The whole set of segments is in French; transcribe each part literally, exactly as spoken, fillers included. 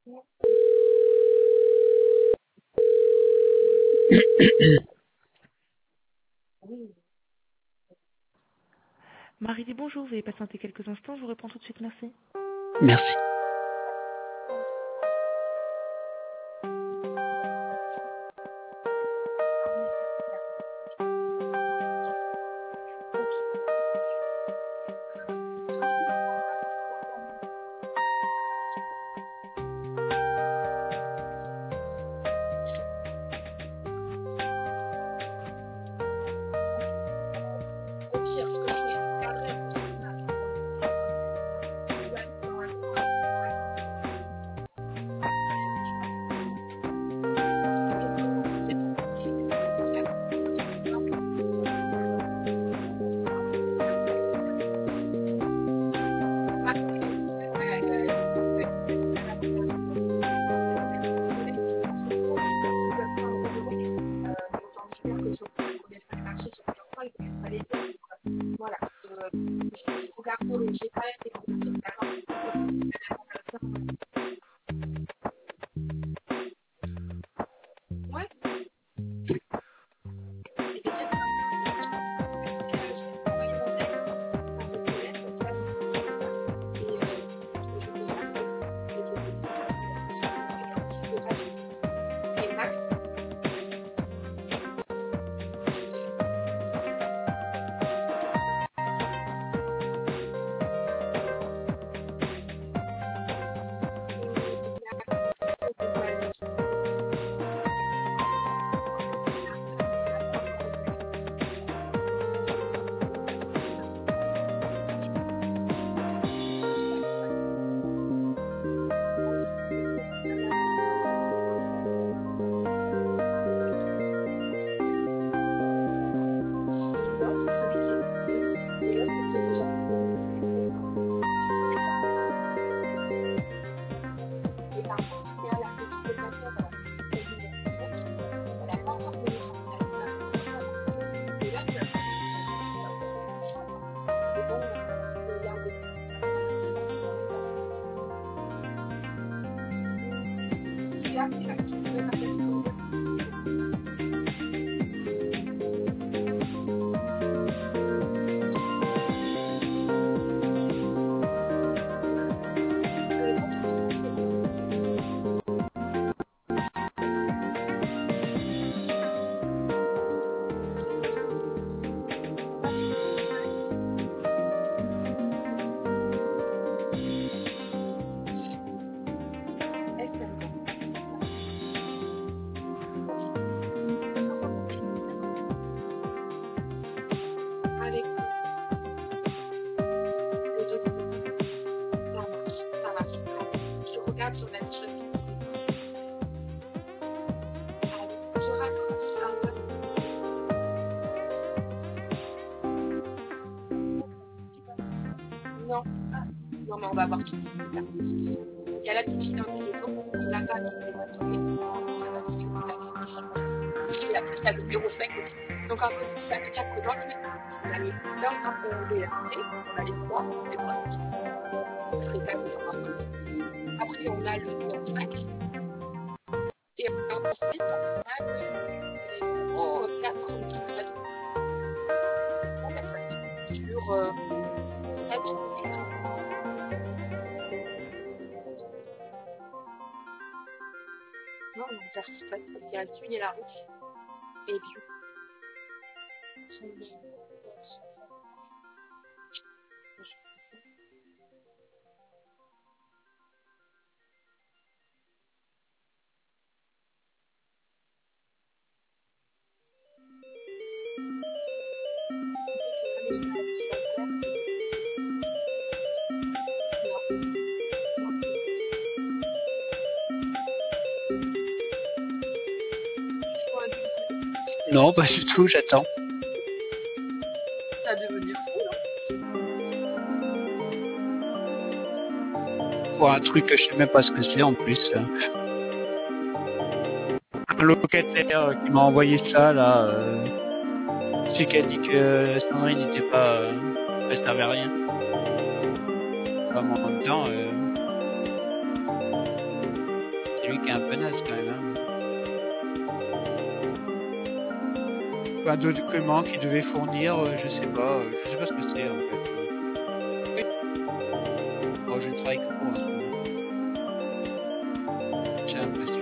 Marie dit bonjour, vous allez patienter quelques instants, je vous réponds tout de suite, merci. Merci. Non, non, mais on va voir tout de suite plus tard. Il y a la petite fille dans le téléphone, c'est la femme qui s'est masturbée. On a dit que vous l'avez. Et la petite, elle le zéro cinq aussi. Donc en fait, ça veut dire que dans les on a les dans un D R T, on a les trois, les trois petits. Ce serait ça que j'en pense. Après, on a le zéro cinq. Et ensuite, on a le zéro quatre qui serait la personne sur euh, sept et tout. Non, on va faire sept parce qu'il y a Thuy et la Ruche. Et Bio. Non, pas du tout, j'attends. Ça va devenir fou, non? Pour un truc que je sais même pas ce que c'est en plus. Un locataire qui m'a envoyé ça là, euh, c'est qui a dit que Sandrine n'était pas, euh, elle servait à rien. Comme en même temps. Euh... c'est lui qui est un peu naze quand même. Hein. Un document qu'il devait fournir, euh, je sais pas, euh, je sais pas ce que c'est en fait. Oui. Bon, je ne travaille que pour en ce moment. J'ai l'impression.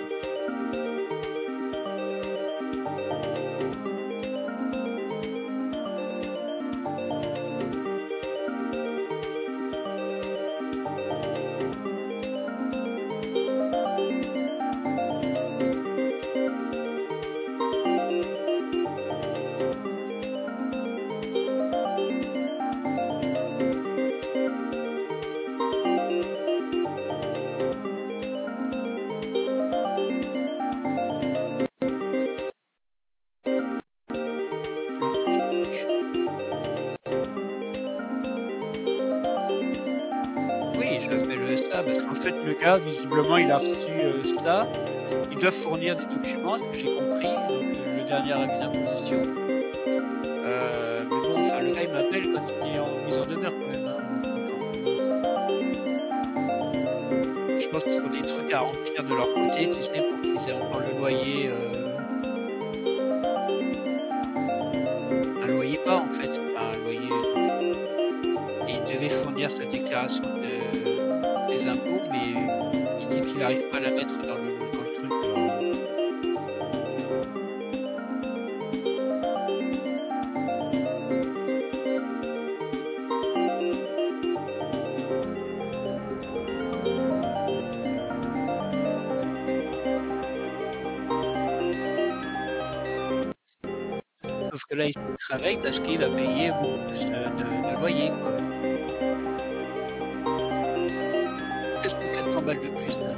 Oui, je fais ça parce qu'en fait, le gars, visiblement, il a reçu euh, ça. Ils doivent fournir des documents, ce que j'ai compris, donc euh, le dernier avis d'imposition. Euh, mais bon, enfin, le gars, il m'appelle quand il est en mise en demeure quand même. Hein. Je pense qu'ils ont des trucs à remplir de leur côté, tu sais, pour qu'ils aient encore le loyer. Euh... Un loyer bas, en fait. Enfin, un loyer. Et il devait fournir sa déclaration de... des impôts, mais il dit qu'il n'arrive pas à la mettre dans le, dans le truc. Alors... Sauf que là, il se réveille parce qu'il va payer beaucoup plus de, de, de loyer, quoi. Qu'est-ce que quatre cents balles de plus, là?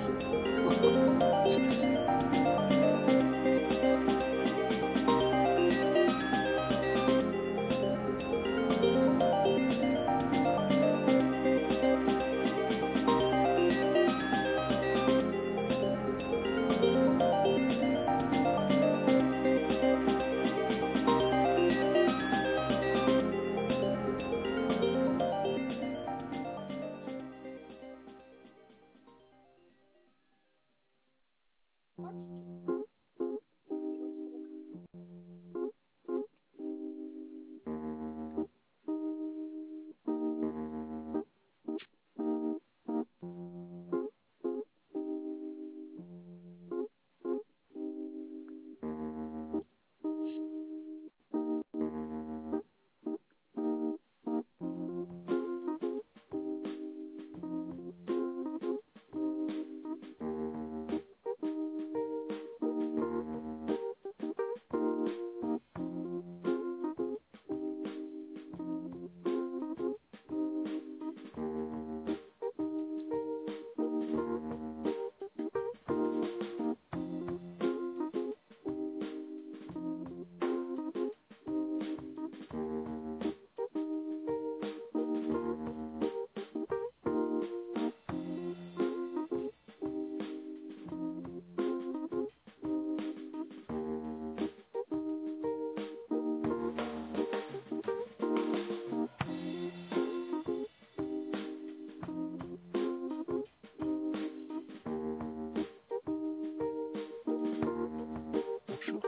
Bonjour.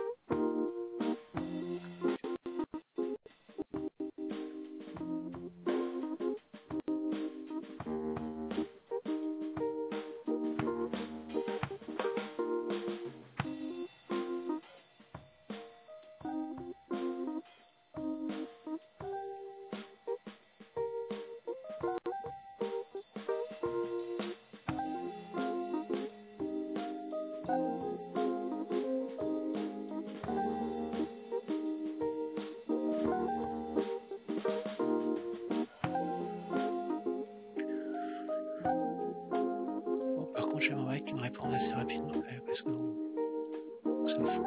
Bon, par contre, j'aimerais qu'il me réponde assez rapidement, quand même, parce que ça me fout.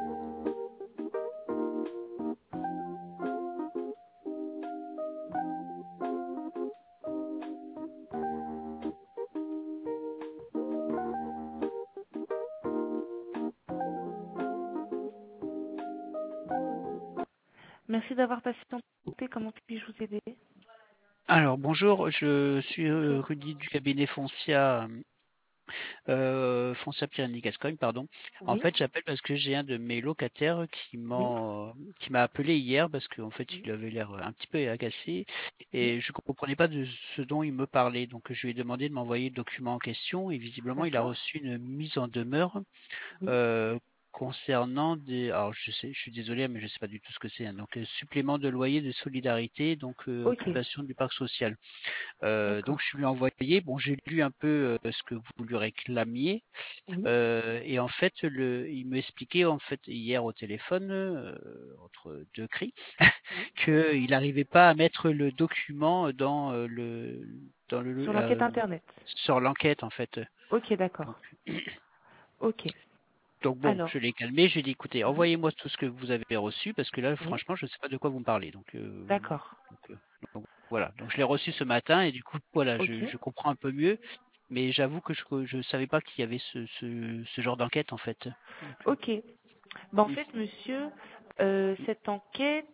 Merci d'avoir patienté. Comment puis-je vous aider? Alors, bonjour, je suis euh, Rudy du cabinet Foncia. Euh, Foncière Pyrénées-Gascogne, pardon. En Oui, fait, j'appelle parce que j'ai un de mes locataires qui oui, m'a qui m'a appelé hier parce qu'en fait, oui, il avait l'air un petit peu agacé oui, et je comprenais pas de ce dont il me parlait. Donc, je lui ai demandé de m'envoyer le document en question et visiblement, il a d'accord, reçu une mise en demeure oui, euh, concernant des. Alors, je sais, je suis désolé, mais je sais pas du tout ce que c'est, hein. Donc, euh, supplément de loyer de solidarité, donc euh, ok, occupation du parc social. Euh, donc d'accord, je lui ai envoyé, bon j'ai lu un peu euh, ce que vous lui réclamiez, oui, euh, et en fait le, il me expliquait en fait hier au téléphone, euh, entre deux cris, oui. qu'il n'arrivait pas à mettre le document dans euh, le dans le Sur l'enquête euh, internet. sur l'enquête en fait. Ok, Donc, d'accord, ok. donc bon, je Alors, l'ai calmé, je lui ai dit écoutez, mhm, envoyez-moi tout ce que vous avez reçu parce que là oui, franchement je sais pas de quoi vous me parlez. Donc, euh, d'accord, donc, euh, donc, voilà, donc je l'ai reçu ce matin et du coup voilà, je, ok, je comprends un peu mieux. Mais j'avoue que je je savais pas qu'il y avait ce, ce, ce genre d'enquête en fait. Donc, euh, ok. Bah, en mm, fait, monsieur, euh, cette enquête,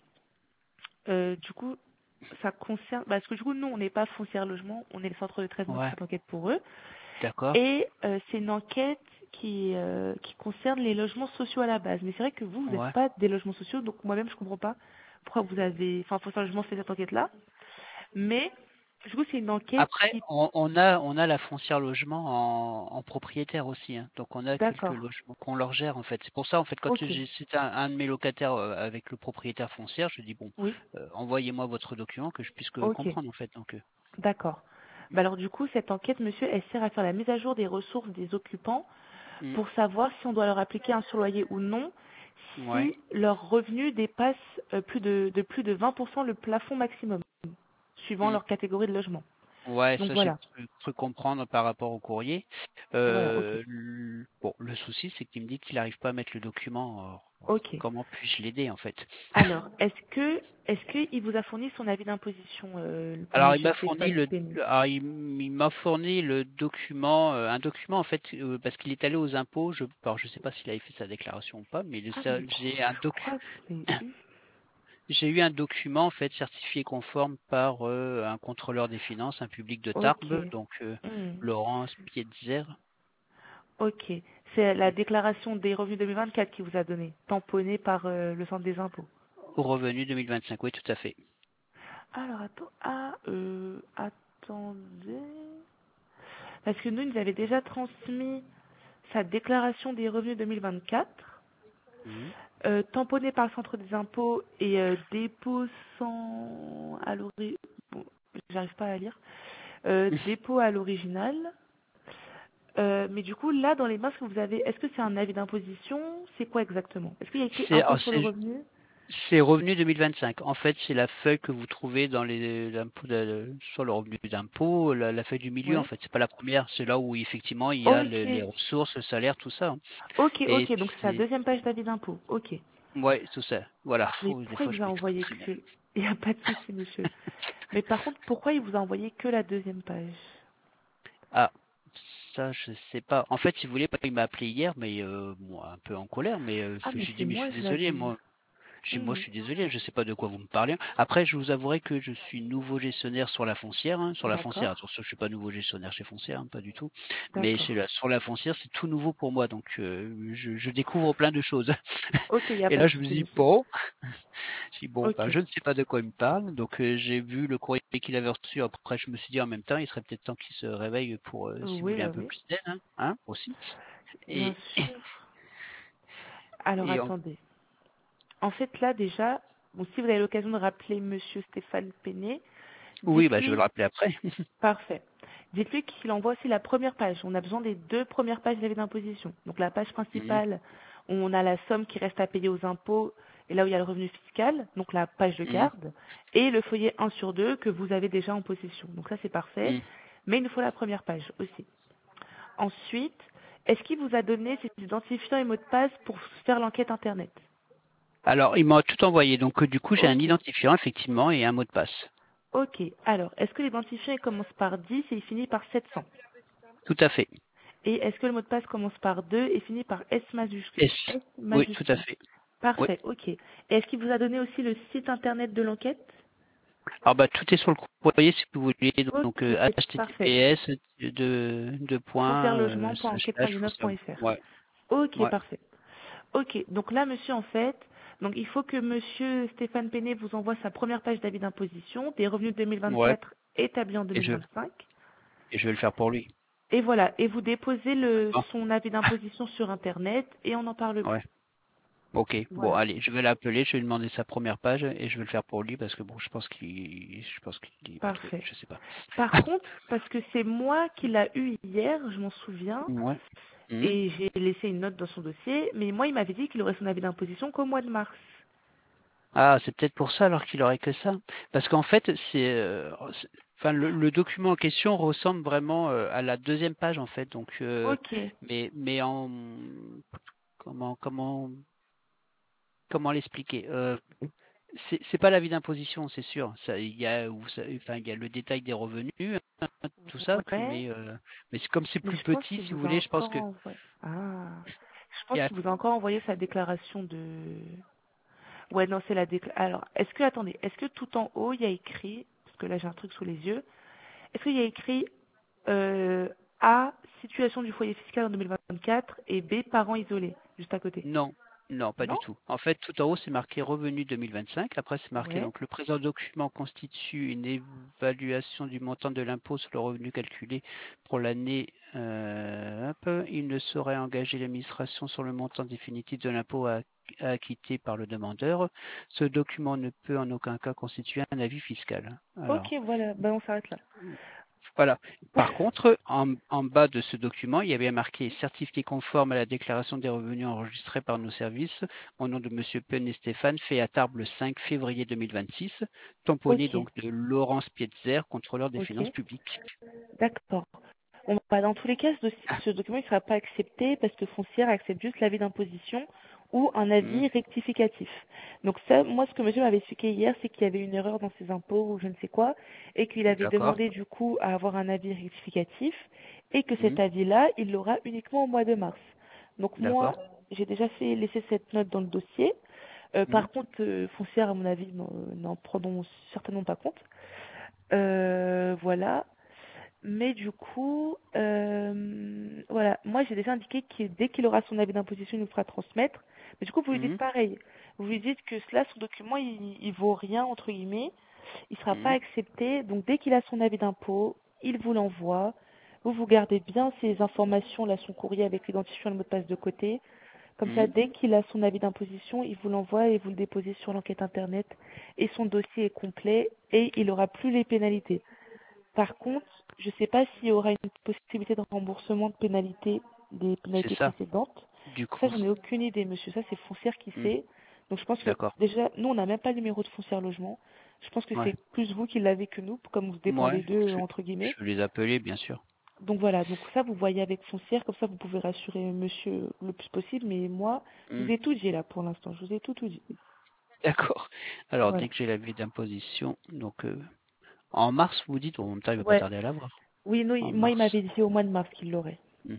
euh, du coup, ça concerne, parce que du coup, nous, on n'est pas foncière logement, on est le centre de traitement qui ouais, fait l'enquête pour eux. d'accord. Et euh, c'est une enquête qui, euh, qui concerne les logements sociaux à la base. Mais c'est vrai que vous, vous n'êtes Ouais. pas des logements sociaux, donc moi-même, je comprends pas pourquoi vous avez, enfin, foncière logement fait cette enquête-là. Mais, du coup, c'est une enquête Après, qui, on, on a on a la foncière logement en, en propriétaire aussi, hein. Donc on a quelques d'accord, logements qu'on leur gère en fait. C'est pour ça en fait quand ok, j'ai c'est un, un de mes locataires euh, avec le propriétaire foncière, je dis bon, oui, euh, envoyez-moi votre document que je puisse que ok, comprendre en fait. Donc euh, d'accord. Bah alors du coup, cette enquête, monsieur, elle sert à faire la mise à jour des ressources des occupants mm, pour savoir si on doit leur appliquer un surloyer ou non, ouais. si leur revenu dépasse euh, plus de, de plus de vingt pour cent le plafond maximum, suivant Mm. leur catégorie de logement. Ouais, Donc ça j'ai voilà, cru, cru comprendre par rapport au courrier. voilà, ok, Euh, l- bon, le souci c'est qu'il me dit qu'il n'arrive pas à mettre le document. euh, ok. Comment puis-je l'aider en fait? Alors, est-ce que est-ce qu'il vous a fourni son avis d'imposition euh, pour Alors il Monsieur m'a fourni Stéphane le, Pény? alors, il, m- il m'a fourni le document, euh, un document en fait euh, parce qu'il est allé aux impôts. Je, alors je sais pas s'il avait fait sa déclaration ou pas, mais le- Ah, ça- mais j'ai un je doc, crois que je l'ai eu. j'ai eu un document en fait certifié conforme par euh, un contrôleur des finances, un public de Ok. Tarbes, donc euh, Hmm. Laurence Pietzer, Ok. C'est la déclaration des revenus deux mille vingt-quatre qui vous a donné, tamponnée par euh, le centre des impôts. au revenu deux mille vingt-cinq. Oui, tout à fait. Alors, attends. Ah, euh, attendez. Parce que nous, il nous avait déjà transmis sa déclaration des revenus deux mille vingt-quatre, Mhm. euh, tamponnée par le centre des impôts et euh, dépôt sans... à l'ori... Bon, j'arrive pas à lire. Euh, dépôt à l'original. Euh, mais du coup, là, dans les masques que vous avez, est-ce que c'est un avis d'imposition? C'est quoi exactement? Est-ce qu'il y a écrit C'est, impôt ah, sur le c'est revenu? C'est revenu deux mille vingt-cinq. En fait, c'est la feuille que vous trouvez dans les impôts de- sur le revenu d'impôt, la, la feuille du milieu. En Oui. fait, c'est pas la première. C'est là où effectivement il y a le- Ok. les ressources, le salaire, tout ça, hein. Ok, Et ok. Donc c'est la c'est, deuxième page d'avis d'impôt. Ok. ouais, tout ça. Voilà. Mais Faut- des pourquoi il fois, je vous a m'y trompe envoyé très bien. que... Il n'y a pas de souci, monsieur. Mais par contre, pourquoi il vous a envoyé que la deuxième page? Ah, ça, je sais pas. En fait, si vous voulez, il m'a appelé hier, mais euh, bon, un peu en colère. Mais euh, Ah, mais j'ai dit, c'est mais je moi, suis je désolé, l'avais eu. moi. Je dis, moi, je Mhm. suis désolé, je sais pas de quoi vous me parlez. Après, je vous avouerai que je suis nouveau gestionnaire sur la foncière, hein, sur la foncière. D'accord. Attention, je suis pas nouveau gestionnaire chez Foncière, hein, pas du tout. Mais chez D'accord. la, sur la foncière, c'est tout nouveau pour moi, donc euh, je, je découvre plein de choses. Ok, il n'y a Et pas là, de je me souci, dis monsieur. bon, je dis bon, Ok. ben, je ne sais pas de quoi il me parle. Donc euh, j'ai vu le courrier qu'il avait reçu. Après, je me suis dit en même temps, il serait peut-être temps qu'il se réveille pour, euh, si vous Oui, voulez, un bah peu oui. plus d'aide, hein, hein, aussi. Bien Et, sûr. Alors, et en- attendez. En fait, là, déjà, bon, si vous avez l'occasion de rappeler monsieur Stéphane Péné, oui, bah, je vais le dites-lui, rappeler après. parfait. Dites-lui qu'il envoie aussi la première page. On a besoin des deux premières pages d'avis d'imposition. Donc, la page Mhm, principale, où on a la somme qui reste à payer aux impôts et là où il y a le revenu fiscal, donc la page de mhm, garde, et le feuillet un sur deux que vous avez déjà en possession. Donc, ça, c'est parfait. mhm. Mais il nous faut la première page aussi. Ensuite, est-ce qu'il vous a donné ses identifiants et mots de passe pour faire l'enquête Internet? Alors, il m'a tout envoyé. Donc, euh, du coup, j'ai un Ok. identifiant, effectivement, et un mot de passe. Ok, alors, est-ce que l'identifiant il commence par dix et il finit par sept cents? Tout à fait. Et est-ce que le mot de passe commence par deux et finit par S majuscule? S. S Oui, tout à majuscule. fait. Oui. Parfait, ok. Et est-ce qu'il vous a donné aussi le site internet de l'enquête? Alors bah tout est sur le courrier si vous voulez, donc, donc euh, Ok, parfait. https de, de points euh, foncièrelogement point slash enquête point slash vingt-neuf point foncièrement. f r. Ouais, Ok, ouais, parfait. Ok, donc là, monsieur, en fait, donc il faut que monsieur Stéphane Péné vous envoie sa première page d'avis d'imposition des revenus deux mille ouais. vingt-quatre établis en Et je, deux mille vingt-cinq. et je vais le faire pour lui. Et voilà, et vous déposez le, Bon, son avis d'imposition sur Internet et on n'en parle ouais. plus. Ok, bon Voilà, allez, je vais l'appeler, je vais lui demander sa première page et je vais le faire pour lui parce que bon, je pense qu'il, je pense qu'il est pas trouvé, parfait. je sais pas. Par contre, parce que c'est moi qui l'a eu hier, je m'en souviens, Ouais. Mhm. et j'ai laissé une note dans son dossier, mais moi, il m'avait dit qu'il aurait son avis d'imposition qu'au mois de mars. Ah, c'est peut-être pour ça alors qu'il aurait que ça. Parce qu'en fait, c'est, euh, c'est- enfin, le, le document en question ressemble vraiment euh, à la deuxième page en fait. Donc, euh, Ok, mais, mais en comment, comment, comment l'expliquer euh, C'est c'est pas l'avis d'imposition, c'est sûr. Ça, il y a, vous savez, enfin, il y a le détail des revenus, hein, tout ça. ouais, Mais, euh, mais c'est comme c'est mais plus je pense petit, qu'il si vous vous a voulez, je pense encore que envoyé. Ah, je il pense y a, qu'il vous a encore envoyé sa déclaration de. Ouais, non, c'est la déclaration. Alors, est-ce que, attendez, est-ce que tout en haut, il y a écrit, parce que là j'ai un truc sous les yeux, est-ce qu'il y a écrit euh, A, situation du foyer fiscal en deux mille vingt-quatre et B, parents isolés, juste à côté? non, non, pas Non? du tout. En fait, tout en haut, c'est marqué revenu deux mille vingt-cinq. Après, c'est marqué Ouais. donc le présent document constitue une évaluation du montant de l'impôt sur le revenu calculé pour l'année. Euh, hop, il ne saurait engager l'administration sur le montant définitif de l'impôt à, à acquitter par le demandeur. Ce document ne peut en aucun cas constituer un avis fiscal. Ok, Alors, voilà, ben on s'arrête là. voilà. Par contre, en, en bas de ce document, il y avait marqué certifié conforme à la déclaration des revenus enregistrés par nos services au nom de Monsieur Penn et Stéphane, fait à Tarbes le cinq février deux mille vingt-six, tamponné Ok, donc de Laurence Pietzer, contrôleur des ok, finances publiques. d'accord. On va, dans tous les cas, ce, dossier- ce document ne sera pas accepté parce que Foncière accepte juste l'avis d'imposition ou un Hmm, avis rectificatif. Donc ça, moi, ce que monsieur m'avait expliqué hier, c'est qu'il y avait une erreur dans ses impôts ou je ne sais quoi, et qu'il avait D'accord. demandé du coup à avoir un avis rectificatif, et que Hmm, cet avis-là, il l'aura uniquement au mois de mars. Donc moi, d'accord. j'ai déjà fait laisser cette note dans le dossier. Euh, Hmm, par contre, euh, Foncière, à mon avis, n'en n'en prendront certainement pas compte. Euh, voilà. Mais du coup, euh, voilà, moi j'ai déjà indiqué que dès qu'il aura son avis d'imposition, il nous fera transmettre. Mais du coup, vous lui dites hmm, pareil. Vous lui dites que cela, son document, il, il vaut rien, entre guillemets. Il sera pas hmm, accepté. Donc dès qu'il a son avis d'impôt, il vous l'envoie. Vous, vous gardez bien ces informations, là, son courrier avec l'identifiant et le mot de passe de côté. Comme ça, hmm. dès qu'il a son avis d'imposition, il vous l'envoie et vous le déposez sur l'enquête Internet. Et son dossier est complet et il n'aura plus les pénalités. Par contre, je ne sais pas s'il y aura une possibilité de remboursement de pénalités, des C'est pénalités ça, précédentes. du Ça, coup. j'en ai aucune idée, monsieur. Ça, c'est Foncière qui Hmm, sait. Donc, je pense que d'accord. déjà, nous, on n'a même pas le numéro de Foncière Logement. Je pense que Ouais. c'est plus vous qui l'avez que nous, comme vous Ouais. dépendez d'eux, euh, Je, entre guillemets. je vais les appeler, bien sûr. Donc voilà, donc ça, vous voyez avec Foncière, comme ça, vous pouvez rassurer monsieur le plus possible. Mais moi, je Hmm, vous ai tout dit là pour l'instant. Je vous ai tout, tout dit. d'accord. Alors, Voilà. dès que j'ai l'avis d'imposition, donc euh, en mars, vous dites, en même temps, il va pas Ouais. tarder à l'avoir. Oui, non, En il- moi, il mars. m'avait dit au mois de mars qu'il l'aurait. Hmm,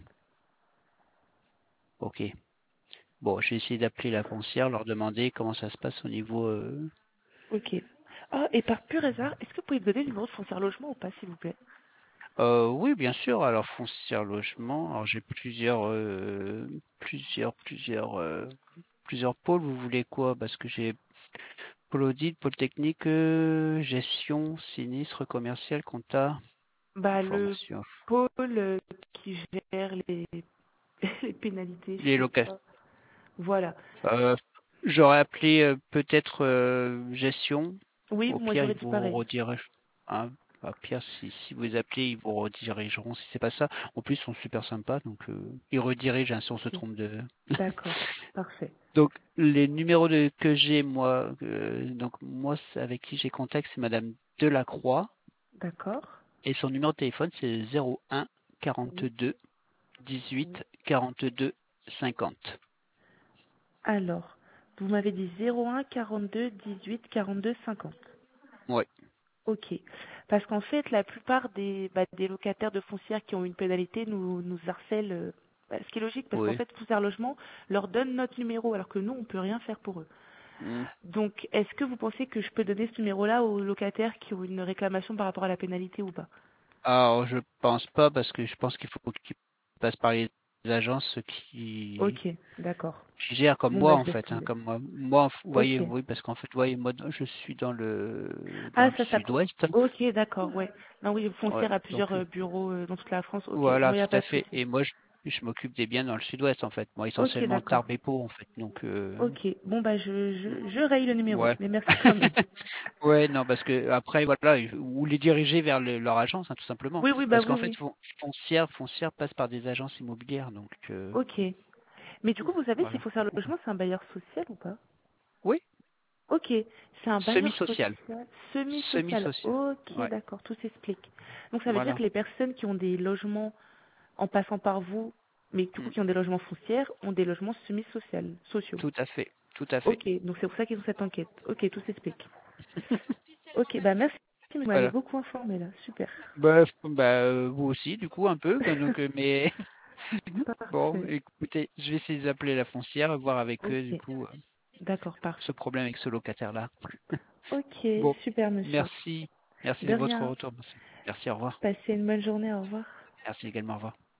ok. Bon, j'ai essayé d'appeler la foncière, leur demander comment ça se passe au niveau. Euh... Ok. Ah, et par pur hasard, est-ce que vous pouvez me donner le numéro de Foncière Logement ou pas, s'il vous plaît? Euh, oui, bien sûr. Alors foncière logement. Alors j'ai plusieurs, euh, plusieurs, plusieurs, euh, plusieurs pôles. Vous voulez quoi? Parce que j'ai pôle audit, pôle technique, euh, gestion, sinistre, commercial, compta, Bah, le information. pôle euh, qui gère les, les pénalités, Les je sais locaux. pas. Voilà. Euh, j'aurais appelé euh, peut-être euh, gestion. Oui, Au moi pire, j'aurais ils dit vous pareil. redirigent. Hein, au pire, si, si vous appelez, ils vous redirigeront. Si c'est pas ça, en plus, ils sont super sympas, donc euh, ils redirigent hein, si on se Ok. trompe de. D'accord. Parfait. Donc les numéros de, que j'ai moi, euh, donc moi c'est- avec qui j'ai contact, c'est Madame Delacroix D'accord. et son numéro de téléphone c'est zéro un Oui. quarante-deux Oui. dix-huit quarante-deux cinquante. Alors, vous m'avez dit zéro un quarante-deux dix-huit quarante-deux cinquante. Ouais. Ok. Parce qu'en fait, la plupart des, bah, des locataires de foncières qui ont une pénalité nous, nous harcèlent. euh, bah, ce qui est logique, parce qu'en Oui. fait, Foncière Logement leur donne notre numéro, alors que nous, on peut rien faire pour eux. Mm. Donc, est-ce que vous pensez que je peux donner ce numéro-là aux locataires qui ont une réclamation par rapport à la pénalité ou pas? Alors, je pense pas parce que je pense qu'il faut qu'ils passent par les agences qui, Ok, d'accord. qui gèrent comme Bon, moi bah, je en laisse fait, hein, tomber. comme moi. Moi, vous voyez, Ok. oui, parce qu'en fait, vous voyez, moi, je suis dans le dans Ah, le ça, ça... sud-ouest. Ok, d'accord, ouais. Non, oui, Ouais, Foncière a donc plusieurs euh, bureaux euh, dans toute la France. Ok, voilà, bon, il n'y tout a pas à de fait. souci. Et moi, je, je m'occupe des biens dans le sud-ouest en fait. Moi, Ok, essentiellement d'accord. Tarbes et Pau en fait. Donc, euh, Ok, bon, bah, je, je, je raye le numéro, ouais. mais merci quand même. Ouais, non, parce que après, voilà, il- ou les diriger vers le- leur agence, hein, tout simplement. Oui, oui, bah Parce oui, qu'en fait, oui. fon- foncière, foncière passe par des agences immobilières, donc euh, Ok. Mais du coup, vous savez si voilà. Foncière Logement, c'est un bailleur social ou pas? Oui, Ok, c'est un bailleur semi-social, social, semi-social. semi-social. Ok, Ouais, d'accord, tout s'explique. Donc ça veut dire voilà. que les personnes qui ont des logements en passant par vous, mais du coup Mm, qui ont des logements foncières, ont des logements semi-social, sociaux. tout à fait, tout à fait. Ok, donc c'est pour ça qu'ils ont cette enquête. Ok, tout s'explique. Ok, bah merci, vous m'avez Voilà. beaucoup informé là, super. Bah, f- bah, euh, vous aussi, du coup, un peu. quoi, Donc, euh, mais bon, Parfait. écoutez, je vais essayer d'appeler la foncière, voir avec eux, du Ok, coup, euh, d'accord, ce parfait. problème avec ce locataire-là. Ok, Bon, super monsieur. merci, merci De de votre rien. retour. Merci, Merci, au revoir. Passez une bonne journée, au revoir. Merci également, au revoir.